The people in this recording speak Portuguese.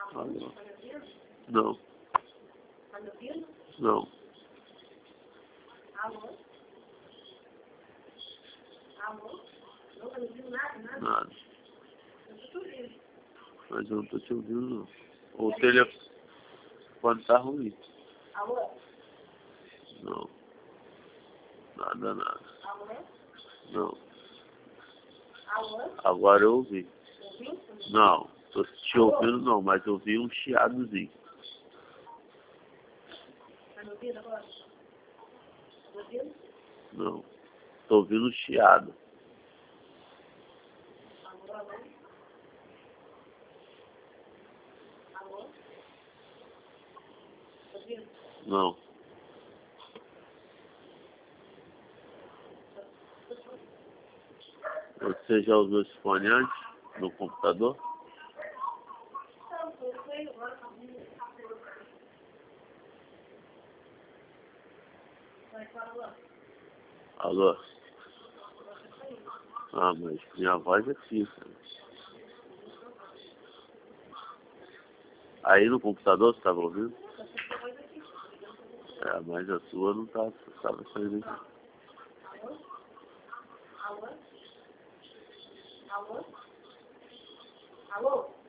Alô? Não. Tá me ouvindo? Não. Alô? Alô? Não tá me ouvindo nada, nada? Nada. Eu tô te ouvindo. Mas eu não tô te ouvindo, não. O telefone tá ruim. Alô? Não. Nada, nada. Alô? Não. Alô? Agora eu ouvi. Ouviu? Não. Tô te ouvindo, não. Mas eu ouvi um chiadozinho. Tá me ouvindo agora? Tá me ouvindo? Não. Tô ouvindo um chiado. Alô? Alô? Alô? Tá ouvindo? Não. Você já usou esse fone antes? No computador? Não, foi agora, tá ouvindo? Vai, fala. Alô? Ah, mas minha voz é fixa. Aí no computador você estava ouvindo? É, mas a sua não estava saindo aqui. Alô? Alô? Alô? Alô?